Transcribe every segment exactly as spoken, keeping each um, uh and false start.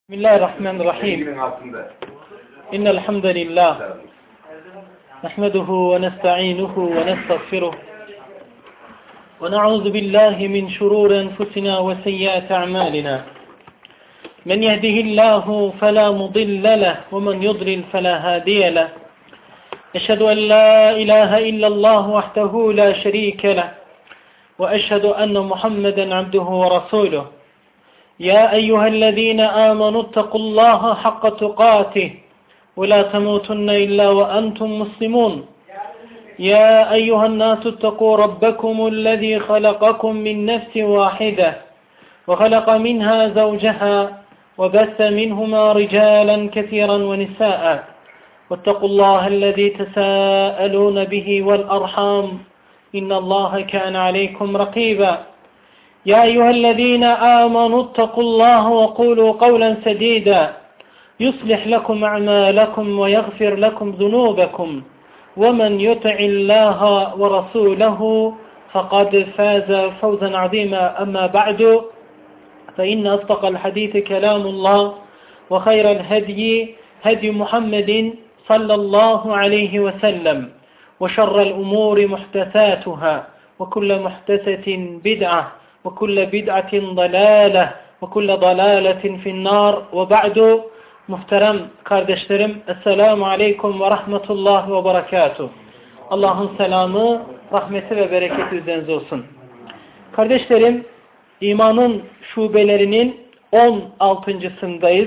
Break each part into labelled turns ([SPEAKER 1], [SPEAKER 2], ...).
[SPEAKER 1] Bismillahirrahmanirrahim. İnnel hamdalillah. Nahmeduhu ve nestaînuhu ve nestağfiruh. Ve na'ûzu billahi min şurûri enfusina ve seyyiâti a'mâlinâ. Men yehdihillahu felâ mudille leh ve men yudlil felâ hâdiye leh. Eşhedü en lâ ilâhe illallah vahdehu lâ şerîke leh. Ve eşhedü enne Muhammeden abduhu ve rasûluh. يا أيها الذين آمنوا اتقوا الله حق تقاته ولا تموتن إلا وأنتم مسلمون يا أيها الناس اتقوا ربكم الذي خلقكم من نفس واحدة وخلق منها زوجها وبث منهما رجالا كثيرا ونساء واتقوا الله الذي تساءلون به والأرحام إن الله كان عليكم رقيبا يا أيها الذين آمنوا اتقوا الله وقولوا قولا سديدا يصلح لكم أعمالكم ويغفر لكم ذنوبكم ومن يطع الله ورسوله فقد فاز فوزا عظيما أما بعد فإن أصدق الحديث كلام الله وخير الهدي هدي محمد صلى الله عليه وسلم وشر الأمور محدثاتها وكل محدثة بدعة وكل بدعة ضلالة وكل ضلالة في النار وبعد. Muhterem kardeşlerim, Esselamu Aleyküm ve Rahmetullah ve Berekatuhu. Allah'ın selamı, rahmeti ve bereketi üzerinize olsun. Kardeşlerim, imanın şubelerinin on altıncısındayız.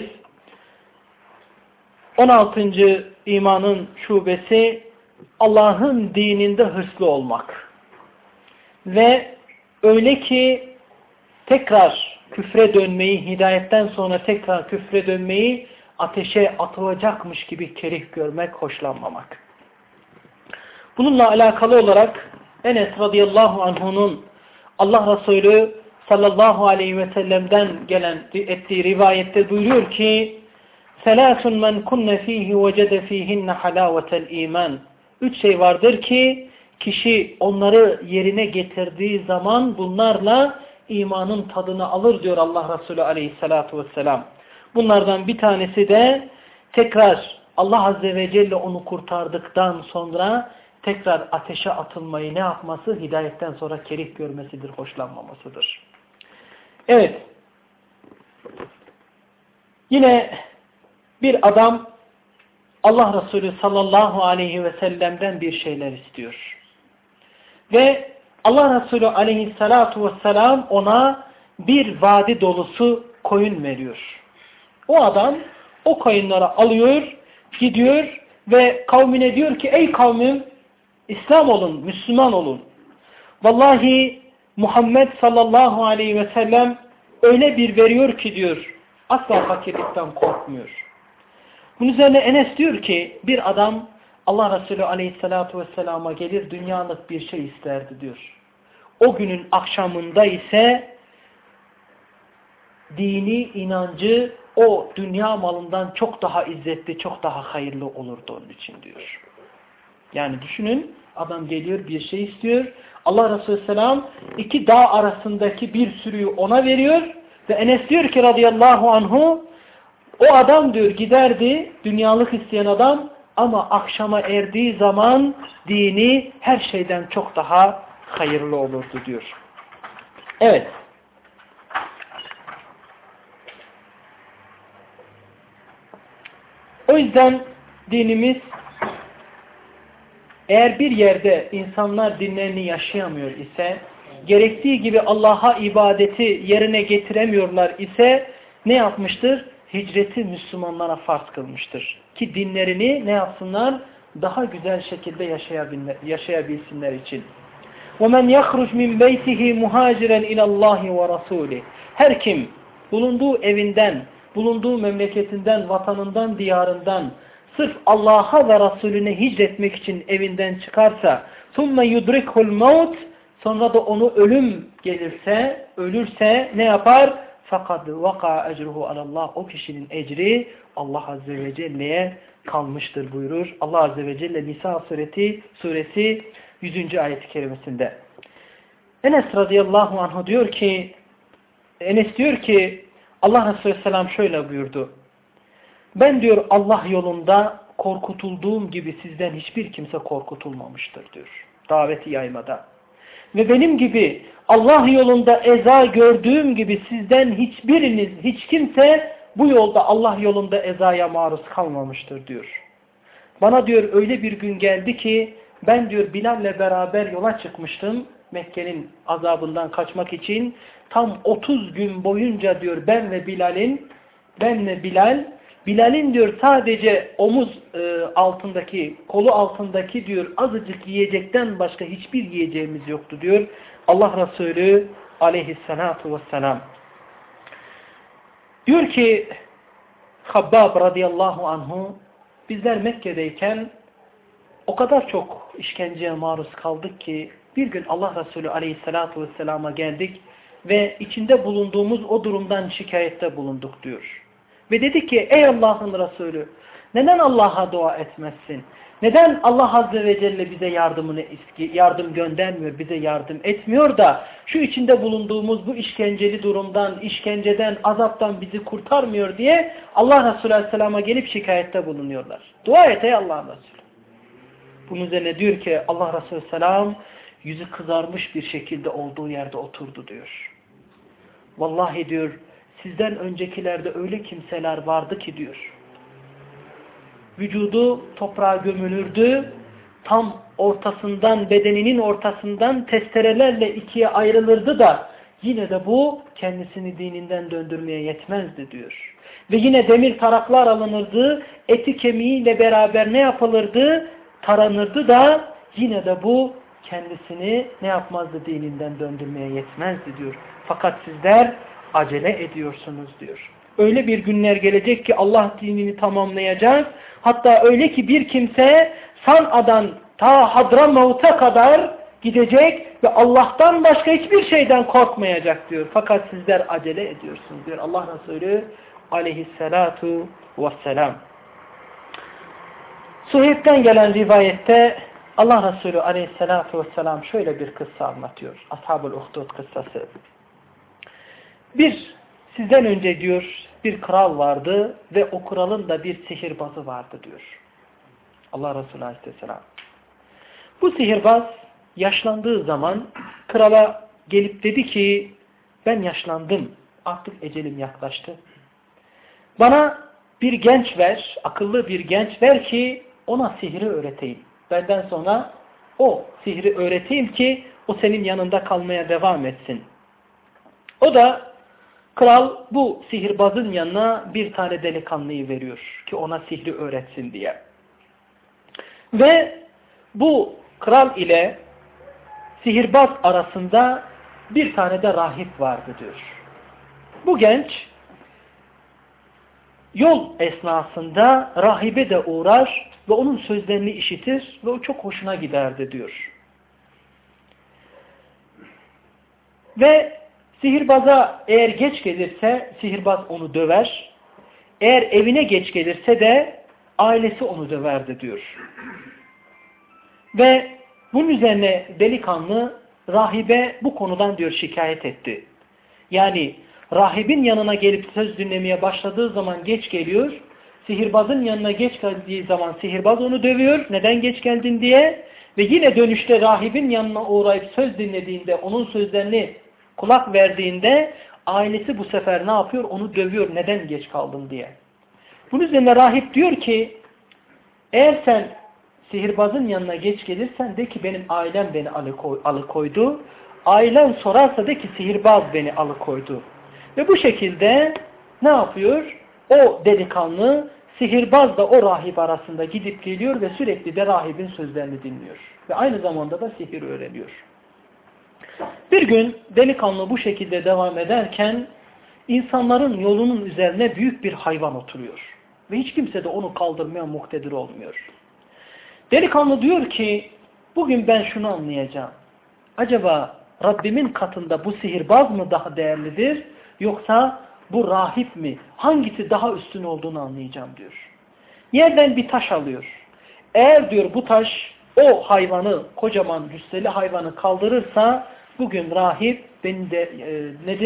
[SPEAKER 1] on altıncı imanın şubesi Allah'ın dininde hırslı olmak. Ve öyle ki tekrar küfre dönmeyi, hidayetten sonra tekrar küfre dönmeyi ateşe atılacakmış gibi kerih görmek, hoşlanmamak. Bununla alakalı olarak Enes radıyallahu anh'unun Allah Resulü sallallahu aleyhi ve sellem'den gelen ettiği rivayette buyuruyor ki Selâsun men kunne fîhi vecede fîhinne halâvetel iman. Üç şey vardır ki kişi onları yerine getirdiği zaman bunlarla imanın tadını alır diyor Allah Resulü aleyhissalatu vesselam. Bunlardan bir tanesi de tekrar Allah Azze ve Celle onu kurtardıktan sonra tekrar ateşe atılmayı ne yapması? Hidayetten sonra kerih görmesidir, hoşlanmamasıdır. Evet. Yine bir adam Allah Resulü sallallahu aleyhi ve sellem'den bir şeyler istiyor. Ve Allah Resulü aleyhissalatu vesselam ona bir vadi dolusu koyun veriyor. O adam o koyunları alıyor, gidiyor ve kavmine diyor ki ey kavmim İslam olun, Müslüman olun. Vallahi Muhammed sallallahu aleyhi ve sellem öyle bir veriyor ki diyor asla fakirlikten korkmuyor. Bunun üzerine Enes diyor ki bir adam Allah Resulü aleyhissalatu vesselama gelir dünyalık bir şey isterdi diyor. O günün akşamında ise dini, inancı o dünya malından çok daha izzetli, çok daha hayırlı olurdu onun için diyor. Yani düşünün adam geliyor bir şey istiyor. Allah Resulü selam iki dağ arasındaki bir sürüyü ona veriyor ve Enes diyor ki radıyallahu anhu o adam diyor giderdi dünyalık isteyen adam ama akşama erdiği zaman dini her şeyden çok daha hayırlı olurdu diyor. Evet. O yüzden dinimiz eğer bir yerde insanlar dinlerini yaşayamıyor ise, gerektiği gibi Allah'a ibadeti yerine getiremiyorlar ise ne yapmıştır? Hicreti Müslümanlara farz kılmıştır. Ki dinlerini ne yapsınlar? Daha güzel şekilde yaşayabilsinler için. وَمَنْ يَخْرُجْ مِنْ بَيْتِهِ مُهَاجِرًا اِلَى اللّٰهِ وَرَسُولِهِ. Her kim bulunduğu evinden, bulunduğu memleketinden, vatanından, diyarından sırf Allah'a ve Resulüne hicretmek için evinden çıkarsa ثُمَّ يُدْرِكْهُ الْمَوْتِ sonra da onu ölüm gelirse, ölürse ne yapar? Fakat vaka ecruhu alallah, o kişinin ecri Allah Azze ve Celle'ye kalmıştır buyurur. Allah Azze ve Celle Nisa suresi, suresi yüzüncü ayet-i kerimesinde. Enes radıyallahu anh diyor ki Enes diyor ki Allah Resulü Aleyhisselam şöyle buyurdu. Ben diyor Allah yolunda korkutulduğum gibi sizden hiçbir kimse korkutulmamıştır diyor. Daveti yaymada. Ve benim gibi Allah yolunda eza gördüğüm gibi sizden hiçbiriniz, hiç kimse bu yolda Allah yolunda ezaya maruz kalmamıştır diyor. Bana diyor öyle bir gün geldi ki ben diyor Bilal'le beraber yola çıkmıştım. Mekke'nin azabından kaçmak için tam otuz gün boyunca diyor ben ve Bilal'in, ben ve Bilal, Bilal'in diyor sadece omuz e, altındaki, kolu altındaki diyor azıcık yiyecekten başka hiçbir yiyeceğimiz yoktu diyor Allah Resulü aleyhissalatu vesselam. Diyor ki Habbab radıyallahu anhu, bizler Mekke'deyken o kadar çok işkenceye maruz kaldık ki bir gün Allah Resulü aleyhissalatu vesselama geldik ve içinde bulunduğumuz o durumdan şikayette bulunduk diyor. Ve dedi ki ey Allah'ın Resulü neden Allah'a dua etmezsin? Neden Allah Azze ve Celle bize yardımını yardım göndermiyor, bize yardım etmiyor da şu içinde bulunduğumuz bu işkenceli durumdan, işkenceden, azaptan bizi kurtarmıyor diye Allah Resulü Aleyhisselam'a gelip şikayette bulunuyorlar. Dua et ey Allah'ın Resulü. Bunun üzerine diyor ki Allah Resulü Aleyhisselam yüzü kızarmış bir şekilde olduğu yerde oturdu diyor. Vallahi diyor sizden öncekilerde öyle kimseler vardı ki diyor. Vücudu toprağa gömülürdü. Tam ortasından, bedeninin ortasından testerelerle ikiye ayrılırdı da yine de bu kendisini dininden döndürmeye yetmezdi diyor. Ve yine demir taraklar alınırdı. Eti kemiğiyle beraber ne yapılırdı? Taranırdı da yine de bu kendisini ne yapmazdı? Dininden döndürmeye yetmezdi diyor. Fakat sizler acele ediyorsunuz diyor. Öyle bir günler gelecek ki Allah dinini tamamlayacak. Hatta öyle ki bir kimse San'a'dan ta Hadramavut'a kadar gidecek ve Allah'tan başka hiçbir şeyden korkmayacak diyor. Fakat sizler acele ediyorsunuz diyor Allah Resulü aleyhissalatu vesselam. Suheyb'den gelen rivayette Allah Resulü aleyhissalatu vesselam şöyle bir kıssa anlatıyor. Ashab-ül Uhdud kıssası. Bir, sizden önce diyor bir kral vardı ve o kralın da bir sihirbazı vardı diyor. Allah Resulü Aleyhisselam. Bu sihirbaz yaşlandığı zaman krala gelip dedi ki ben yaşlandım, artık ecelim yaklaştı. Bana bir genç ver, akıllı bir genç ver ki ona sihri öğreteyim. Benden sonra o sihri öğreteyim ki o senin yanında kalmaya devam etsin. O da kral bu sihirbazın yanına bir tane delikanlıyı veriyor ki ona sihri öğretsin diye. Ve bu kral ile sihirbaz arasında bir tane de rahip vardı diyor. Bu genç yol esnasında rahibe de uğrar ve onun sözlerini işitir ve o çok hoşuna giderdi diyor. Ve sihirbaza eğer geç gelirse sihirbaz onu döver. Eğer evine geç gelirse de ailesi onu döverdi diyor. Ve bunun üzerine delikanlı rahibe bu konudan diyor şikayet etti. Yani rahibin yanına gelip söz dinlemeye başladığı zaman geç geliyor. Sihirbazın yanına geç geldiği zaman sihirbaz onu dövüyor. Neden geç geldin diye. Ve yine dönüşte rahibin yanına uğrayıp söz dinlediğinde, onun sözlerini kulak verdiğinde ailesi bu sefer ne yapıyor? Onu dövüyor. Neden geç kaldın diye. Bunun üzerine rahip diyor ki eğer sen sihirbazın yanına geç gelirsen de ki benim ailem beni alıkoydu. Ailen sorarsa de ki sihirbaz beni alıkoydu. Ve bu şekilde ne yapıyor? O delikanlı sihirbazla o rahip arasında gidip geliyor ve sürekli de rahibin sözlerini dinliyor. Ve aynı zamanda da sihir öğreniyor. Bir gün delikanlı bu şekilde devam ederken insanların yolunun üzerine büyük bir hayvan oturuyor. Ve hiç kimse de onu kaldırmaya muktedir olmuyor. Delikanlı diyor ki bugün ben şunu anlayacağım. Acaba Rabbimin katında bu sihirbaz mı daha değerlidir yoksa bu rahip mi? Hangisi daha üstün olduğunu anlayacağım diyor. Yerden bir taş alıyor. Eğer diyor bu taş o hayvanı, kocaman cüsseli hayvanı kaldırırsa bugün rahip beni de e, nedir?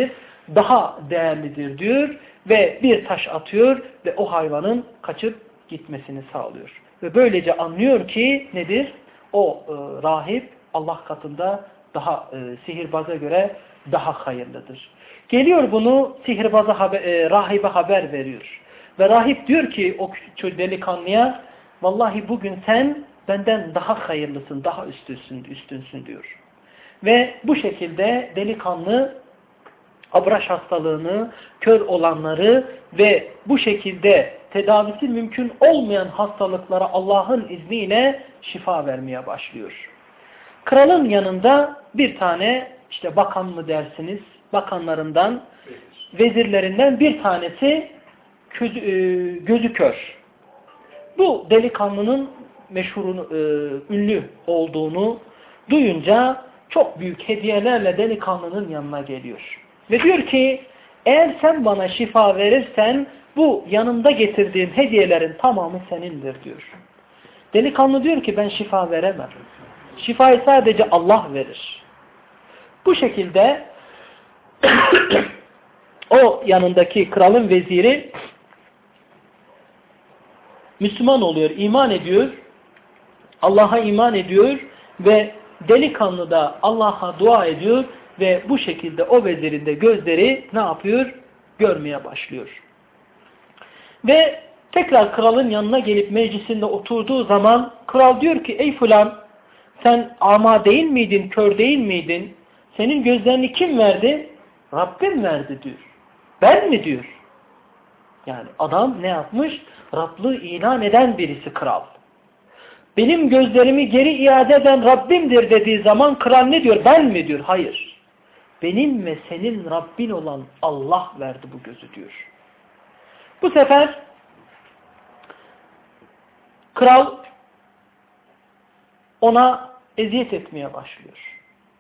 [SPEAKER 1] daha değerlidir diyor ve bir taş atıyor ve o hayvanın kaçıp gitmesini sağlıyor. Ve böylece anlıyor ki nedir? O e, rahip Allah katında daha e, sihirbaza göre daha hayırlıdır. Geliyor bunu sihirbaza haber, e, rahibe haber veriyor. Ve rahip diyor ki o delikanlıya, vallahi bugün sen benden daha hayırlısın, daha üstünsün, üstünsün diyor. Ve bu şekilde delikanlı abraş hastalığını, kör olanları ve bu şekilde tedavisi mümkün olmayan hastalıklara Allah'ın izniyle şifa vermeye başlıyor. Kralın yanında bir tane işte bakan mı dersiniz, bakanlarından, vezirlerinden bir tanesi gözü, gözü kör. Bu delikanlının meşhur, ünlü olduğunu duyunca çok büyük hediyelerle delikanlının yanına geliyor. Ve diyor ki, eğer sen bana şifa verirsen bu yanımda getirdiğim hediyelerin tamamı senindir diyor. Delikanlı diyor ki ben şifa veremem. Şifayı sadece Allah verir. Bu şekilde o yanındaki kralın veziri Müslüman oluyor, iman ediyor, Allah'a iman ediyor ve delikanlı da Allah'a dua ediyor ve bu şekilde o vezirin de gözleri ne yapıyor? Görmeye başlıyor. Ve tekrar kralın yanına gelip meclisinde oturduğu zaman kral diyor ki ey filan sen ama değil miydin, kör değil miydin? Senin gözlerini kim verdi? Rabbim verdi diyor. Ben mi diyor? Yani adam ne yapmış? Rablığı ilan eden birisi kral. Benim gözlerimi geri iade eden Rabbimdir dediği zaman kral ne diyor? Ben mi diyor? Hayır. Benim ve senin Rabbin olan Allah verdi bu gözü diyor. Bu sefer kral ona eziyet etmeye başlıyor.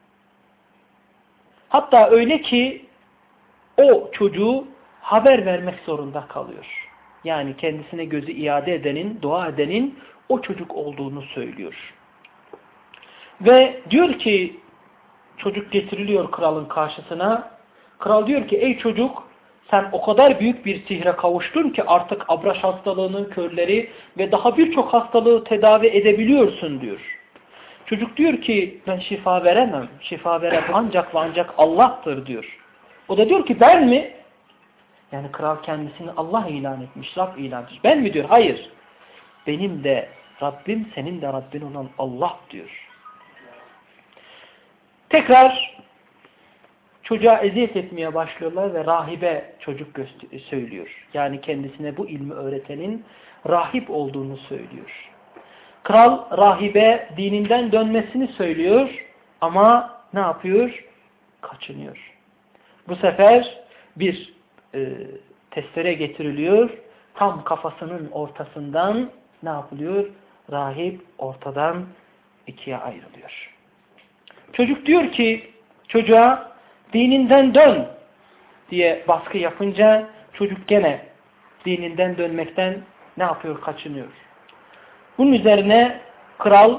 [SPEAKER 1] Hatta öyle ki o çocuğu haber vermek zorunda kalıyor. Yani kendisine gözü iade edenin, dua edenin o çocuk olduğunu söylüyor. Ve diyor ki çocuk getiriliyor kralın karşısına. Kral diyor ki ey çocuk sen o kadar büyük bir sihre kavuştun ki artık abraş hastalığının körleri ve daha birçok hastalığı tedavi edebiliyorsun diyor. Çocuk diyor ki ben şifa veremem. Şifa veren ancak ve ancak Allah'tır diyor. O da diyor ki ben mi? Yani kral kendisini Allah ilan etmiş, Rab ilan etmiş. Ben mi diyor? Hayır. Benim de Rabbim, senin de Rabbin olan Allah diyor. Tekrar çocuğa eziyet etmeye başlıyorlar ve rahibe çocuk söylüyor. Yani kendisine bu ilmi öğretenin rahip olduğunu söylüyor. Kral rahibe dininden dönmesini söylüyor ama ne yapıyor? Kaçınıyor. Bu sefer bir e, testere getiriliyor. Tam kafasının ortasından ne yapılıyor? Rahip ortadan ikiye ayrılıyor. Çocuk diyor ki çocuğa dininden dön diye baskı yapınca çocuk gene dininden dönmekten ne yapıyor? Kaçınıyor. Bunun üzerine kral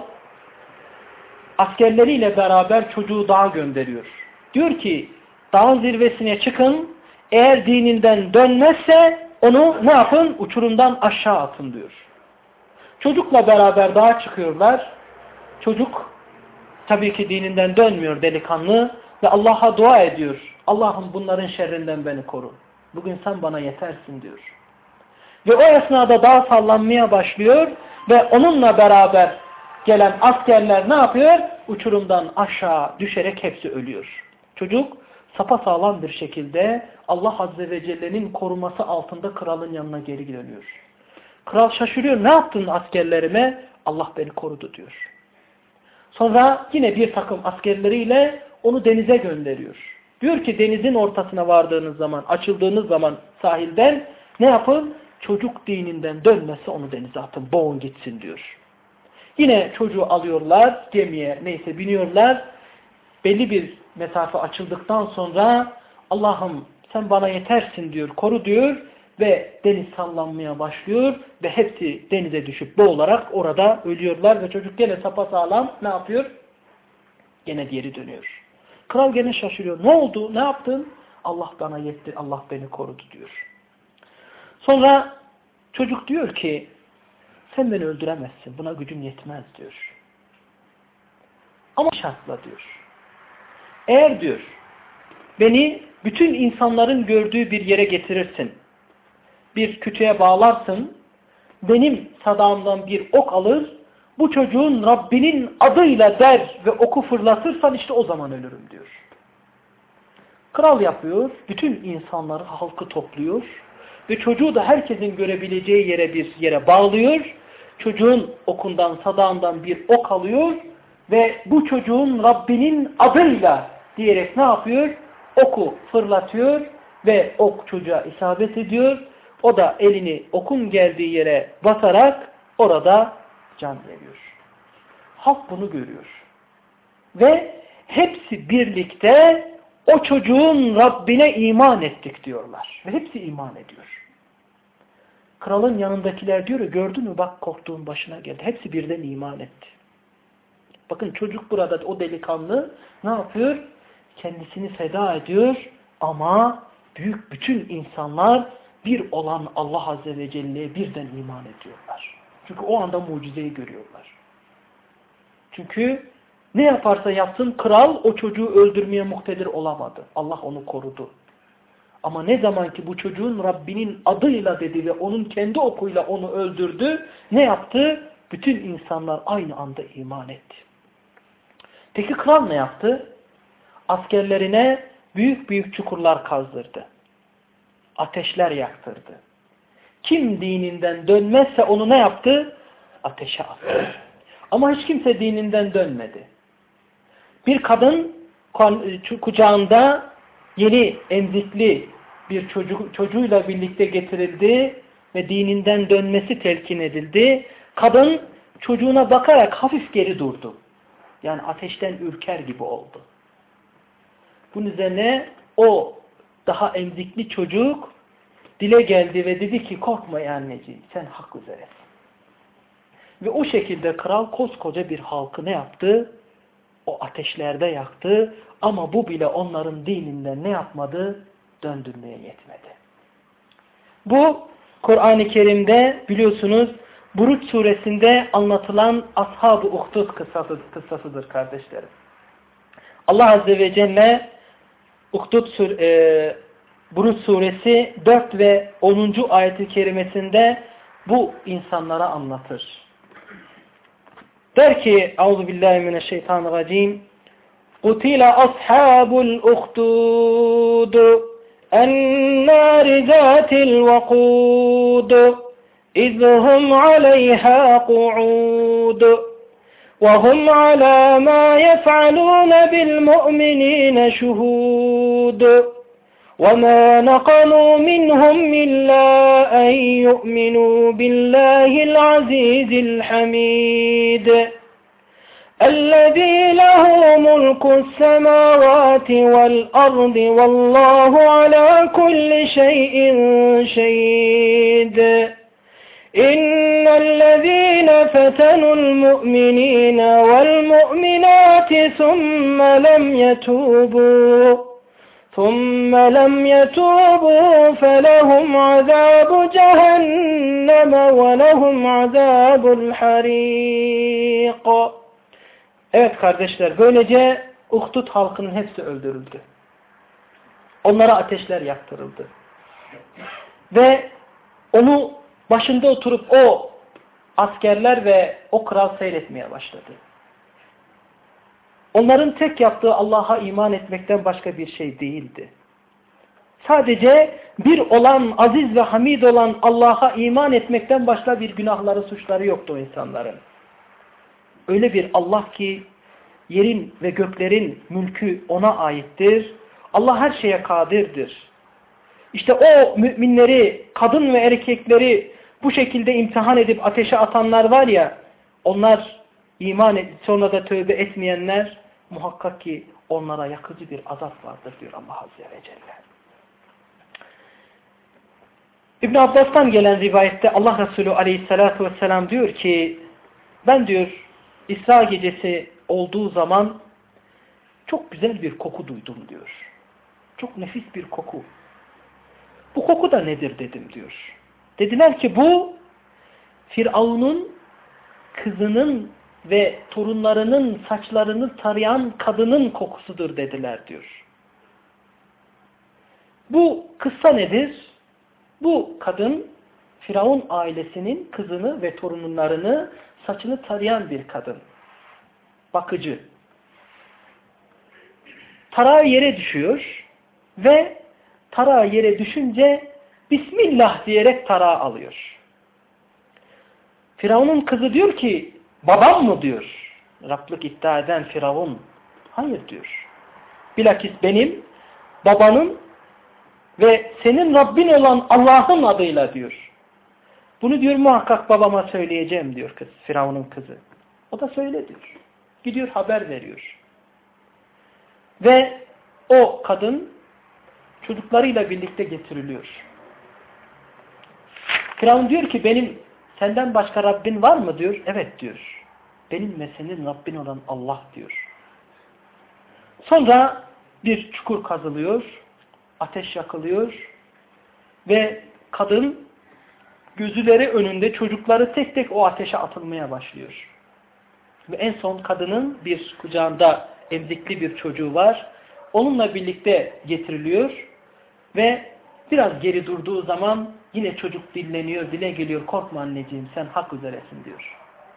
[SPEAKER 1] askerleriyle beraber çocuğu dağa gönderiyor. Diyor ki dağın zirvesine çıkın, eğer dininden dönmezse onu ne yapın? Uçurumdan aşağı atın diyor. Çocukla beraber dağa çıkıyorlar. Çocuk tabii ki dininden dönmüyor delikanlı ve Allah'a dua ediyor. Allah'ım bunların şerrinden beni koru. Bugün sen bana yetersin diyor. Ve o esnada dağ sallanmaya başlıyor ve onunla beraber gelen askerler ne yapıyor? Uçurumdan aşağı düşerek hepsi ölüyor. Çocuk sapasağlam bir şekilde Allah Azze ve Celle'nin koruması altında kralın yanına geri dönüyor. Kral şaşırıyor. Ne yaptın askerlerime? Allah beni korudu diyor. Sonra yine bir takım askerleriyle onu denize gönderiyor. Diyor ki denizin ortasına vardığınız zaman, açıldığınız zaman sahilden ne yapın? Çocuk dininden dönmezse onu denize atın, boğun gitsin diyor. Yine çocuğu alıyorlar, gemiye neyse biniyorlar. Belli bir mesafe açıldıktan sonra Allah'ım sen bana yetersin diyor, koru diyor ve deniz sallanmaya başlıyor ve hepsi denize düşüp boğularak orada ölüyorlar ve çocuk gene sapasağlam ne yapıyor? Gene geri dönüyor. Kral gene şaşırıyor. Ne oldu? Ne yaptın? Allah bana yetti, Allah beni korudu diyor. Sonra çocuk diyor ki sen beni öldüremezsin, buna gücüm yetmez diyor. Ama şartla diyor. Eğer diyor beni bütün insanların gördüğü bir yere getirirsin, bir kütüğe bağlarsın, benim sadağımdan bir ok alır, bu çocuğun Rabbinin adıyla der ve oku fırlatırsan işte o zaman ölürüm diyor. Kral yapıyor, bütün insanları, halkı topluyor ve çocuğu da herkesin görebileceği yere bir yere bağlıyor. Çocuğun okundan, sadağından bir ok alıyor ve bu çocuğun Rabbinin adıyla diyerek ne yapıyor? Oku fırlatıyor ve ok çocuğa isabet ediyor. O da elini okun geldiği yere basarak orada can veriyor. Halk bunu görüyor. Ve hepsi birlikte o çocuğun Rabbine iman ettik diyorlar. Ve hepsi iman ediyor. Kralın yanındakiler diyor, gördün mü bak korktuğun başına geldi. Hepsi birden iman etti. Bakın çocuk burada, o delikanlı ne yapıyor? Kendisini feda ediyor ama büyük bütün insanlar bir olan Allah Azze ve Celle'ye birden iman ediyorlar. Çünkü o anda mucizeyi görüyorlar. Çünkü ne yaparsa yapsın kral o çocuğu öldürmeye muktedir olamadı. Allah onu korudu. Ama ne zaman ki bu çocuğun Rabbinin adıyla dedi ve onun kendi okuyla onu öldürdü, ne yaptı? Bütün insanlar aynı anda iman etti. Peki kral ne yaptı? Askerlerine büyük büyük çukurlar kazdırdı. Ateşler yaktırdı. Kim dininden dönmezse onu ne yaptı? Ateşe attı. Ama hiç kimse dininden dönmedi. Bir kadın kucağında yeni emzikli bir çocuk, çocuğuyla birlikte getirildi ve dininden dönmesi telkin edildi. Kadın çocuğuna bakarak hafif geri durdu. Yani ateşten ürker gibi oldu. Bunun üzerine o daha emzikli çocuk dile geldi ve dedi ki korkma ya anneciğim, sen hak üzeresin. Ve o şekilde kral koskoca bir halkı ne yaptı? O ateşlerde yaktı ama bu bile onların dininden ne yapmadı? Döndürmeye yetmedi. Bu Kur'an-ı Kerim'de biliyorsunuz Buruç suresinde anlatılan Ashab-ı Uhdud kıssası, kıssasıdır kardeşlerim. Allah Azze ve Celle Uhdud sur e, Buruç suresi dört ve onuncu ayet-i kerimesinde bu insanlara anlatır. Der ki Euzubillahimineşşeytanirracim قُتِلَ أَصْحَابُ الْأُخْدُودِ النَّارِ ذَاتِ الْوَقُودِ إِذْ هُمْ عَلَيْهَا قُعُودٌ وَهُمْ عَلَى مَا يَفْعَلُونَ بِالْمُؤْمِنِينَ شُهُودٌ وَمَا نَقَمُوا مِنْهُمْ إِلَّا أَنْ يُؤْمِنُوا بِاللَّهِ الْعَزِيزِ الْحَمِيدِ الَّذِي لَهُ مُلْكُ السَّمَاوَاتِ وَالْأَرْضِ وَاللَّهُ عَلَى كُلِّ شَيْءٍ شَهِيدٌ إِنَّ الَّذِينَ فَتَنُوا الْمُؤْمِنِينَ وَالْمُؤْمِنَاتِ ثُمَّ لَمْ يَتُوبُوا ثُمَّ لَمْ يَتُوبُوا فَلَهُمْ عَذَابُ جَهَنَّمَ وَلَهُمْ عَذَابُ الْحَرِيقِ. Evet kardeşler, böylece Uhdud halkının hepsi öldürüldü. Onlara ateşler yaktırıldı. Ve onu başında oturup o askerler ve o kral seyretmeye başladı. Onların tek yaptığı Allah'a iman etmekten başka bir şey değildi. Sadece bir olan, aziz ve hamid olan Allah'a iman etmekten başka bir günahları, suçları yoktu o insanların. Öyle bir Allah ki yerin ve göklerin mülkü ona aittir. Allah her şeye kadirdir. İşte o müminleri, kadın ve erkekleri bu şekilde imtihan edip ateşe atanlar var ya, onlar iman edip sonra da tövbe etmeyenler, muhakkak ki onlara yakıcı bir azap vardır diyor Allah Azze ve Celle. İbn Abbas'tan gelen rivayette Allah Resulü Aleyhisselatü Vesselam diyor ki, ben diyor İsra gecesi olduğu zaman çok güzel bir koku duydum diyor. Çok nefis bir koku. Bu koku da nedir dedim diyor. Dediler ki bu Firavun'un kızının ve torunlarının saçlarını tarayan kadının kokusudur dediler diyor. Bu kıssa nedir? Bu kadın Firavun ailesinin kızını ve torunlarını saçını tarayan bir kadın. Bakıcı. Tarağı yere düşüyor ve tarağı yere düşünce Bismillah diyerek tarağı alıyor. Firavun'un kızı diyor ki babam mı diyor. Rablık iddia eden Firavun. Hayır diyor. Bilakis benim babanın ve senin Rabbin olan Allah'ın adıyla diyor. Bunu diyor muhakkak babama söyleyeceğim diyor kız, Firavun'un kızı. O da söyle diyor. Gidiyor haber veriyor. Ve o kadın çocuklarıyla birlikte getiriliyor. Firavun diyor ki benim senden başka Rabbin var mı diyor. Evet diyor. Benim ve senin Rabbin olan Allah diyor. Sonra bir çukur kazılıyor. Ateş yakılıyor. Ve kadın gözleri önünde çocukları tek tek o ateşe atılmaya başlıyor. Ve en son kadının bir kucağında emzikli bir çocuğu var. Onunla birlikte getiriliyor. Ve biraz geri durduğu zaman yine çocuk dilleniyor, dile geliyor. Korkma anneciğim sen hak üzeresin diyor.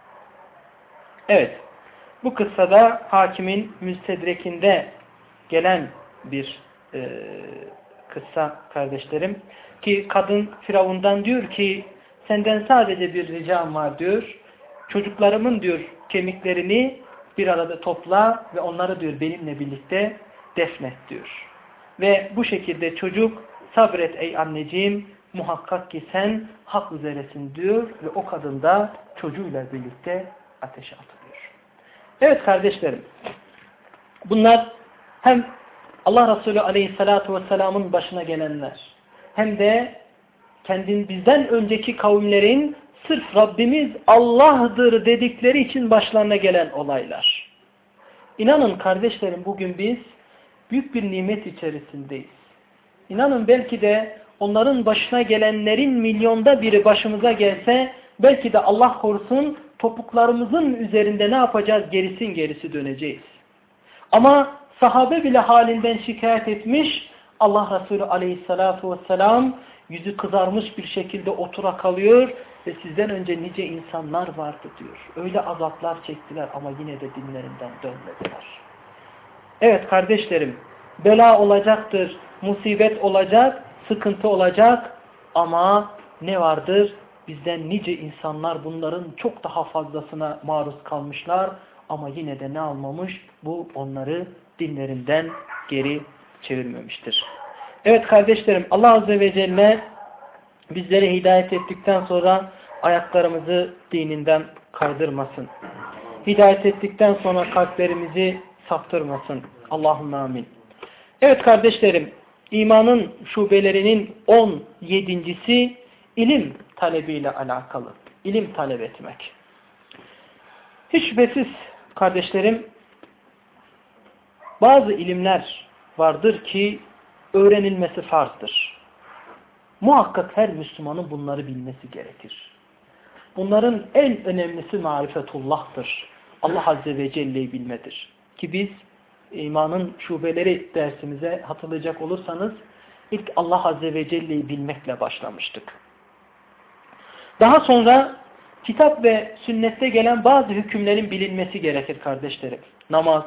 [SPEAKER 1] Evet. Bu kıssada hakimin müstedrekinde gelen bir e, kıssa kardeşlerim. Ki kadın Firavun'dan diyor ki senden sadece bir ricam var diyor. Çocuklarımın diyor kemiklerini bir arada topla ve onları diyor benimle birlikte defnet diyor. Ve bu şekilde çocuk sabret ey anneciğim muhakkak ki sen hak üzeresin diyor ve o kadın da çocuğuyla birlikte ateşe atılıyor. Evet kardeşlerim bunlar hem Allah Resulü Aleyhisselatü Vesselam'ın başına gelenler hem de kendin bizden önceki kavimlerin sırf Rabbimiz Allah'dır dedikleri için başlarına gelen olaylar. İnanın kardeşlerim bugün biz büyük bir nimet içerisindeyiz. İnanın belki de onların başına gelenlerin milyonda biri başımıza gelse belki de Allah korusun topuklarımızın üzerinde ne yapacağız? Gerisin gerisi döneceğiz. Ama sahabe bile halinden şikayet etmiş. Allah Resulü Aleyhisselatü Vesselam yüzü kızarmış bir şekilde otura kalıyor ve sizden önce nice insanlar vardı diyor. Öyle azaplar çektiler ama yine de dinlerinden dönmediler. Evet kardeşlerim, bela olacaktır, musibet olacak, sıkıntı olacak ama ne vardır? Bizden nice insanlar bunların çok daha fazlasına maruz kalmışlar ama yine de ne almamış? Bu onları dinlerinden geri çevirmemiştir. Evet kardeşlerim, Allah Azze ve Celle bizlere hidayet ettikten sonra ayaklarımızı dininden kaydırmasın. Hidayet ettikten sonra kalplerimizi saptırmasın. Allahümme amin. Evet kardeşlerim, imanın şubelerinin on yedincisi ilim talebiyle alakalı. İlim talep etmek. Hiç şüphesiz kardeşlerim, bazı ilimler vardır ki öğrenilmesi farzdır. Muhakkak her Müslümanın bunları bilmesi gerekir. Bunların en önemlisi marifetullah'tır. Allah Azze ve Celle'yi bilmedir. Ki biz imanın şubeleri dersimize hatırlayacak olursanız ilk Allah Azze ve Celle'yi bilmekle başlamıştık. Daha sonra kitap ve sünnette gelen bazı hükümlerin bilinmesi gerekir kardeşlerim. Namaz,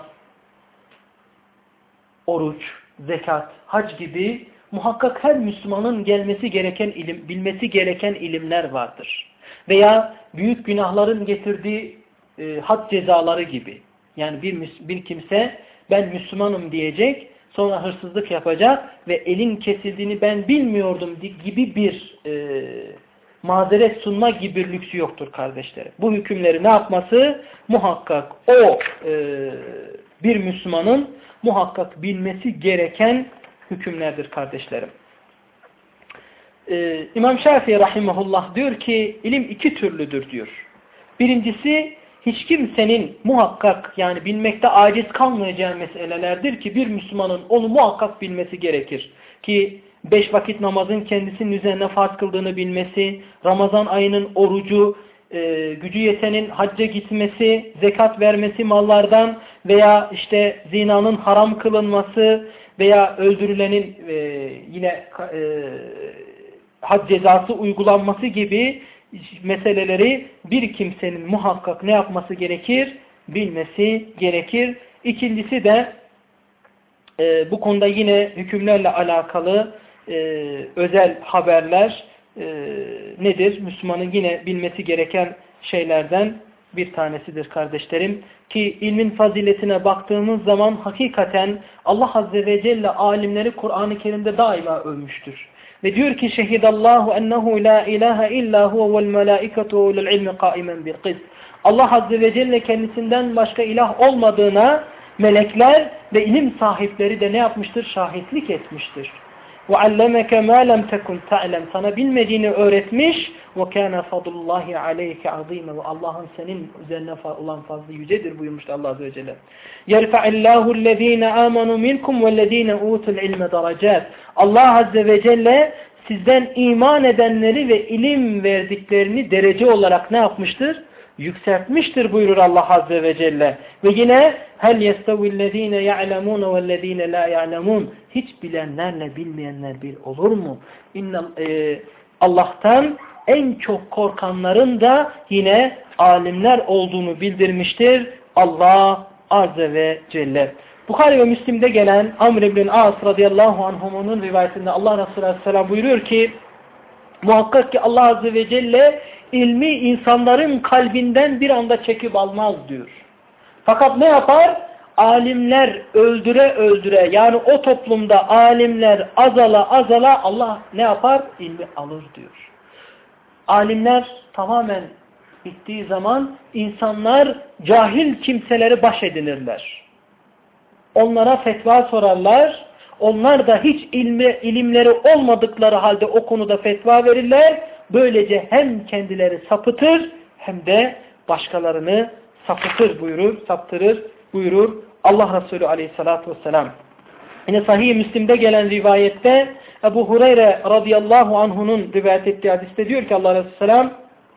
[SPEAKER 1] oruç, zekat, hac gibi muhakkak her Müslümanın gelmesi gereken ilim, bilmesi gereken ilimler vardır. Veya büyük günahların getirdiği e, had cezaları gibi. Yani bir, bir kimse ben Müslümanım diyecek, sonra hırsızlık yapacak ve elin kesildiğini ben bilmiyordum gibi bir e, mazeret sunma gibi bir lüksü yoktur kardeşlerim. Bu hükümleri ne yapması? Muhakkak o e, bir Müslümanın muhakkak bilmesi gereken hükümlerdir kardeşlerim. Ee, İmam Şafii rahimahullah diyor ki ilim iki türlüdür diyor. Birincisi hiç kimsenin muhakkak yani bilmekte aciz kalmayacağı meselelerdir ki bir Müslümanın onu muhakkak bilmesi gerekir. Ki beş vakit namazın kendisinin üzerine farz kıldığını bilmesi, Ramazan ayının orucu, e, gücü yetenin hacca gitmesi, zekat vermesi mallardan veya işte zinanın haram kılınması veya öldürülenin e, yine e, had cezası uygulanması gibi meseleleri bir kimsenin muhakkak ne yapması gerekir? Bilmesi gerekir. İkincisi de e, bu konuda yine hükümlerle alakalı e, özel haberler e, nedir? Müslümanın yine bilmesi gereken şeylerden bir tanesidir kardeşlerim. Ki ilmin faziletine baktığımız zaman hakikaten Allah Azze ve Celle alimleri Kur'an-ı Kerim'de daima övmüştür. Ve diyor ki şehidallahu ennehu la ilahe illa huve vel melaiketu ve ulul ilmi kaimen bil kist. Allah Azze ve Celle kendisinden başka ilah olmadığına melekler ve ilim sahipleri de ne yapmıştır? Şahitlik etmiştir. وَعَلَّمَكَ مَا لَمْ تَكُنْ تَعْلَمْ Sana bilmediğini öğretmiş. وَكَانَ فَضُلُ اللّٰهِ عَلَيْكَ عَظِيمًا Ve Allah'ın senin üzerine olan fazla yücedir buyurmuştu Allah Azze ve Celle. يَرْفَعِ اللّٰهُ الَّذ۪ينَ آمَنُوا مِنْكُمْ وَالَّذ۪ينَ اُوتُوا الْعِلْمَ دَرَجَاتٍ Allah Azze ve Celle sizden iman edenleri ve ilim verdiklerini derece olarak ne yapmıştır? Yükseltmiştir buyurur Allah Azze ve Celle. Ve yine hel yestevillezine ya'lemun vellezine la ya'lemun hiç bilenlerle bilmeyenler bir olur mu? İnne e, Allah'tan en çok korkanların da yine alimler olduğunu bildirmiştir Allah Azze ve Celle. Bukhari ve Müslim'de gelen Amr ibn As radıyallahu anhumunun rivayetinde Allah Resulü aleyhisselam buyuruyor ki muhakkak ki Allah Azze ve Celle ilmi insanların kalbinden bir anda çekip almaz diyor. Fakat ne yapar? Alimler öldüre öldüre yani o toplumda alimler azala azala Allah ne yapar? İlmi alır diyor. Alimler tamamen bittiği zaman insanlar cahil kimseleri baş edinirler. Onlara fetva sorarlar. Onlar da hiç ilmi, ilimleri olmadıkları halde o konuda fetva verirler. Böylece hem kendileri sapıtır hem de başkalarını sapıtır buyurur, saptırır buyurur Allah Resulü aleyhissalatü vesselam. Yine Sahih-i Müslim'de gelen rivayette Ebu Hureyre radıyallahu anhunun rivayet ettiği hadiste diyor ki Allah Resulü selam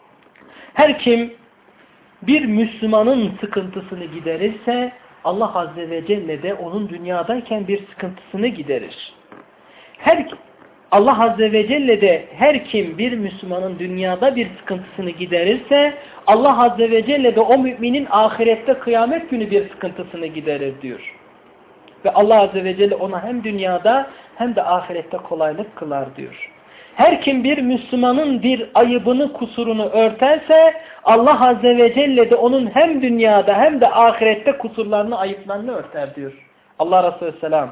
[SPEAKER 1] her kim bir Müslümanın sıkıntısını giderirse Allah Azze ve Celle de onun dünyadayken bir sıkıntısını giderir. Her Allah Azze ve Celle de her kim bir Müslümanın dünyada bir sıkıntısını giderirse Allah Azze ve Celle de o müminin ahirette kıyamet günü bir sıkıntısını giderir diyor. Ve Allah Azze ve Celle ona hem dünyada hem de ahirette kolaylık kılar diyor. Her kim bir Müslümanın bir ayıbını, kusurunu örterse Allah Azze ve Celle de onun hem dünyada hem de ahirette kusurlarını, ayıplarını örter diyor. Allah Resulü Selam.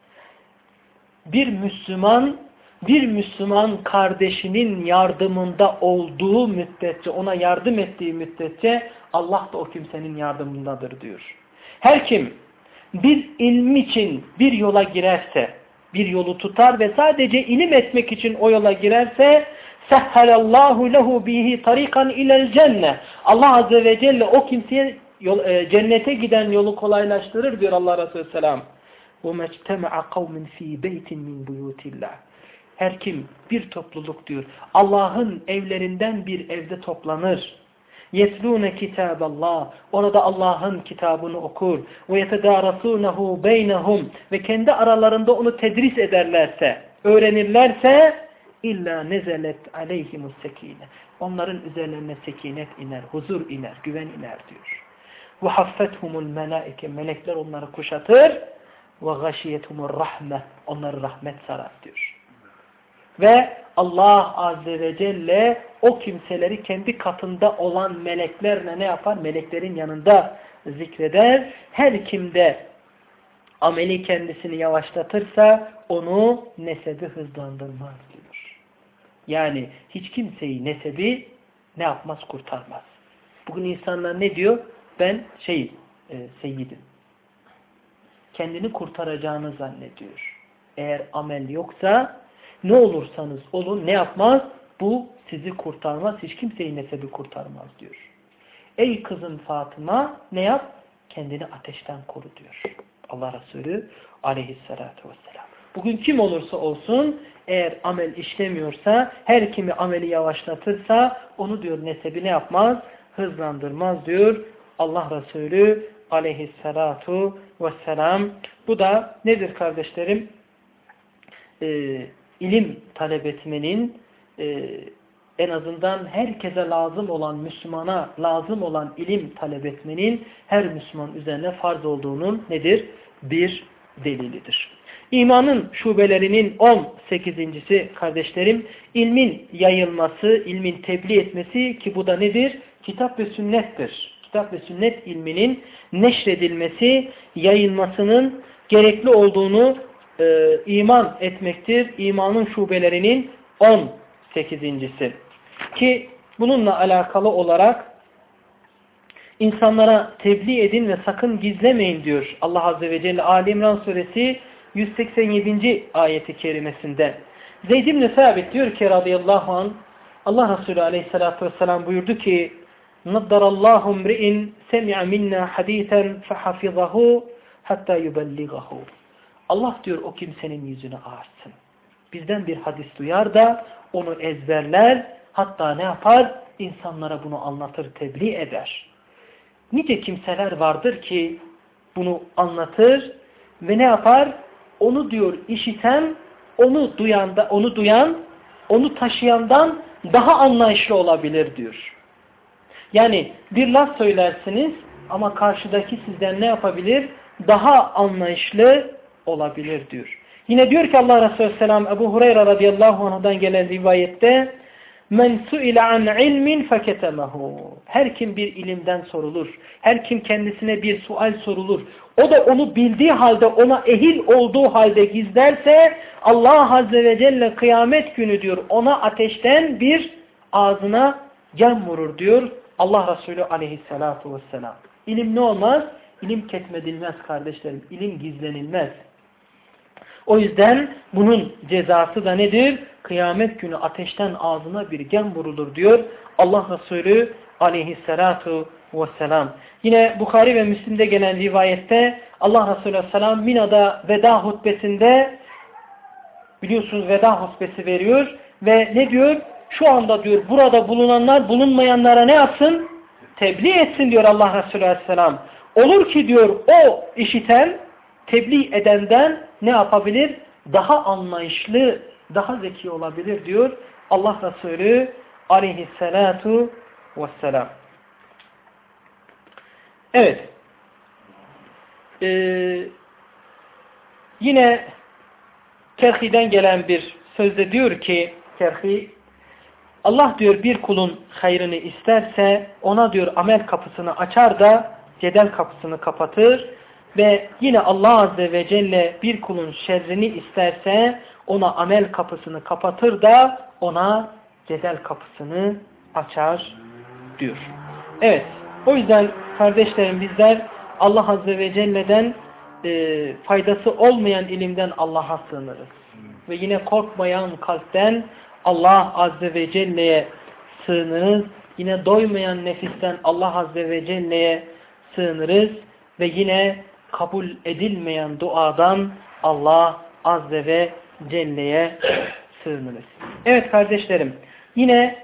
[SPEAKER 1] Bir Müslüman, bir Müslüman kardeşinin yardımında olduğu müddetçe, ona yardım ettiği müddetçe Allah da o kimsenin yardımındadır diyor. Her kim bir ilm için bir yola girerse, bir yolu tutar ve sadece ilim etmek için o yola girerse sehhalallahu lehu bihi tarikan ilel cenne. Allah Azze ve Celle o kimseye yol, e, cennete giden yolu kolaylaştırır diyor Allah Resulü Selam. وَمَا اجْتَمَعَ قَوْمٍ ف۪ي بَيْتٍ مِنْ بُيُوتِ اللّٰهِ Her kim bir topluluk diyor Allah'ın evlerinden bir evde toplanır. يَتْلُونَ كِتَابَ اللّٰهِ Orada Allah'ın kitabını okur. وَيَتَدَارَسُونَهُ بَيْنَهُمْ Ve kendi aralarında onu tedris ederlerse, öğrenirlerse illa nezelet aleyhimus sekine. Onların üzerlerine sekinet iner, huzur iner, güven iner diyor. وَحَفَّتْهُمُ الْمَلَائِكَ Melekler onları kuşatır. وَغَشِيَتْهُمُ الرَّحْمَةِ Onları rahmet sarar diyor. Ve Allah Azze ve Celle o kimseleri kendi katında olan meleklerle ne yapar? Meleklerin yanında zikreder. Her kimde ameli kendisini yavaşlatırsa onu nesebi hızlandırmaz diyor. Yani hiç kimseyi nesebi ne yapmaz? Kurtarmaz. Bugün insanlar ne diyor? Ben şey e, seyyidim. Kendini kurtaracağını zannediyor. Eğer amel yoksa ne olursanız olun ne yapmaz? Bu sizi kurtarmaz. Hiç kimseyi nesebi kurtarmaz diyor. Ey kızım Fatıma ne yap? Kendini ateşten koru diyor Allah Resulü aleyhissalatu vesselam. Bugün kim olursa olsun eğer amel işlemiyorsa, her kimi ameli yavaşlatırsa onu diyor nesebi ne yapmaz? Hızlandırmaz diyor Allah Resulü aleyhissalatu vesselam. Bu da nedir kardeşlerim? Ee, ilim talep etmenin e, en azından herkese lazım olan, Müslümana lazım olan ilim talep etmenin her Müslüman üzerine farz olduğunun nedir? Bir delilidir. İmanın şubelerinin on sekizincisi kardeşlerim, ilmin yayılması, ilmin tebliğ etmesi ki bu da nedir? Kitap ve sünnettir. Kitap ve sünnet ilminin neşredilmesi, yayılmasının gerekli olduğunu e, iman etmektir. İmanın şubelerinin on sekizincisi. Ki bununla alakalı olarak insanlara tebliğ edin ve sakın gizlemeyin diyor Allah Azze ve Celle Ali İmran suresi yüz seksen yedinci ayeti kerimesinde. Zeyd ibn Sabit diyor ki radıyallahu anh, Allah Resulü aleyhissalatü vesselam buyurdu ki Naddarallahu mri'in semi'a minna hadisen fehafizahu hatta yubelligahu. Allah diyor o kimsenin yüzünü ağarsın. Bizden bir hadis duyar da onu ezberler, hatta ne yapar? İnsanlara bunu anlatır, tebliğ eder. Nice kimseler vardır ki bunu anlatır ve ne yapar? Onu diyor işiten, onu duyan da, onu duyan, onu taşıyandan daha anlayışlı olabilir diyor. Yani bir laf söylersiniz ama karşıdaki sizden ne yapabilir? Daha anlayışlı olabilir diyor. Yine diyor ki Allah Resulü Aleyhisselam Ebu Hureyre radıyallahu anh'dan gelen rivayette Men su'ile an ilmin feketemehu. Her kim bir ilimden sorulur. Her kim kendisine bir sual sorulur. O da onu bildiği halde, ona ehil olduğu halde gizlerse Allah Azze ve Celle kıyamet günü diyor ona ateşten bir ağzına gem vurur diyor Allah Resulü aleyhissalatu vesselam. İlim ne olmaz? İlim ketmedilmez kardeşlerim. İlim gizlenilmez. O yüzden bunun cezası da nedir? Kıyamet günü ateşten ağzına bir gem vurulur diyor Allah Resulü aleyhissalatu vesselam. Yine Bukhari ve Müslim'de gelen rivayette Allah Resulü aleyhisselam Mina'da veda hutbesinde biliyorsunuz veda hutbesi veriyor ve ne diyor? Şu anda diyor burada bulunanlar bulunmayanlara ne yapsın? Tebliğ etsin diyor Allah Resulü aleyhisselam. Olur ki diyor o işiten tebliğ edenden ne yapabilir? Daha anlayışlı, daha zeki olabilir diyor Allah Resulü aleyhissalatu vesselam. Evet. Ee, yine Kerhi'den gelen bir sözde diyor ki Kerhi, Allah diyor bir kulun hayrını isterse ona diyor amel kapısını açar da cedel kapısını kapatır. Ve yine Allah Azze ve Celle bir kulun şerrini isterse ona amel kapısını kapatır da ona cedel kapısını açar diyor. Evet. O yüzden kardeşlerim bizler Allah Azze ve Celle'den e, faydası olmayan ilimden Allah'a sığınırız. Ve yine korkmayan kalpten Allah Azze ve Celle'ye sığınırız. Yine doymayan nefisten Allah Azze ve Celle'ye sığınırız. Ve yine kabul edilmeyen duadan Allah Azze ve Celle'ye sığınırız. Evet kardeşlerim, yine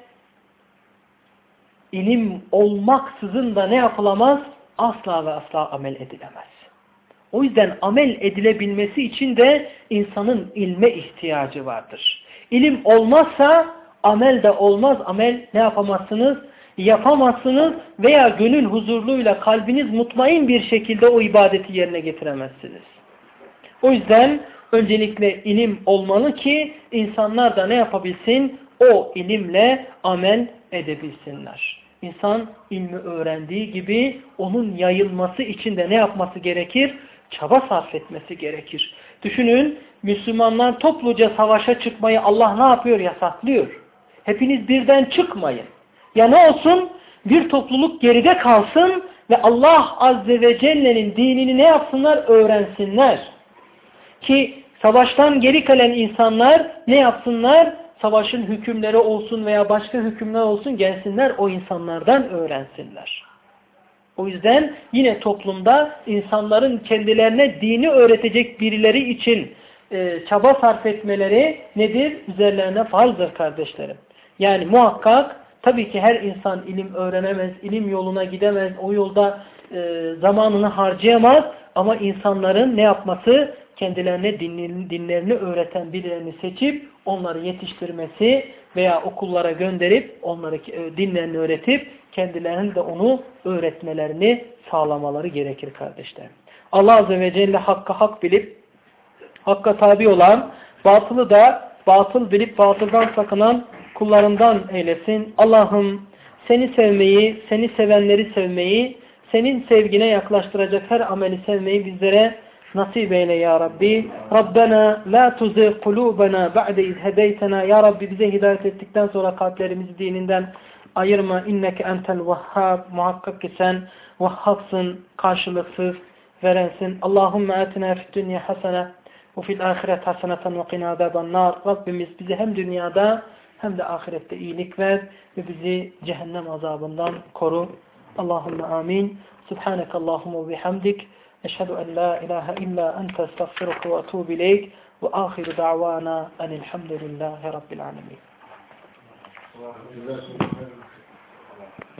[SPEAKER 1] ilim olmaksızın da ne yapılamaz? Asla ve asla amel edilemez. O yüzden amel edilebilmesi için de insanın ilme ihtiyacı vardır. İlim olmazsa amel de olmaz. Amel ne yapamazsınız? Yapamazsınız veya gönül huzurluyla kalbiniz mutmain bir şekilde o ibadeti yerine getiremezsiniz. O yüzden öncelikle ilim olmalı ki insanlar da ne yapabilsin? O ilimle amel edebilsinler. İnsan ilmi öğrendiği gibi onun yayılması için de ne yapması gerekir? Çaba sarf etmesi gerekir. Düşünün, Müslümanlar topluca savaşa çıkmayı Allah ne yapıyor? Yasaklıyor. Hepiniz birden çıkmayın. Ya ne olsun? Bir topluluk geride kalsın ve Allah Azze ve Celle'nin dinini ne yapsınlar? Öğrensinler. Ki savaştan geri kalan insanlar ne yapsınlar? Savaşın hükümleri olsun veya başka hükümler olsun gelsinler o insanlardan öğrensinler. O yüzden yine toplumda insanların kendilerine dini öğretecek birileri için e, çaba sarf etmeleri nedir? Üzerlerine farzdır kardeşlerim. Yani muhakkak tabii ki her insan ilim öğrenemez, ilim yoluna gidemez, o yolda e, zamanını harcayamaz ama insanların ne yapması? Kendilerine dinlerini, dinlerini öğreten birilerini seçip onları yetiştirmesi veya okullara gönderip onları e, dinlerini öğretip kendilerinin de onu öğretmelerini sağlamaları gerekir kardeşlerim. Allah Azze ve Celle hakka hak bilip hakka tabi olan, batılı da batıl bilip batıldan sakınan kullarından eylesin. Allah'ım seni sevmeyi, seni sevenleri sevmeyi, senin sevgine yaklaştıracak her ameli sevmeyi bizlere nasip eyle ya Rabbi. Rabbena la tuzigh kulubana ba'de iz hedeytena. Ya Rabbi bize hidayet ettikten sonra kalplerimizi dininden ayırma. İnneke entel vehhab. Muhakkak ki sen vehhabsın, karşılıksız verensin. Allahümme atina fid dünya hasene ve fil ahiret haseneten ve qina azaban nar. Rabbimiz bize hem dünyada hem de ahirette iyilik ver ve bizi cehennem azabından koru. Allahümme amin. Subhaneke Allahümme bihamdik. Eşhedü en la ilahe illa ente estağfiruke ve etûbü ileyk ve ahiru da'vana enilhamdülillahi rabbil alemin.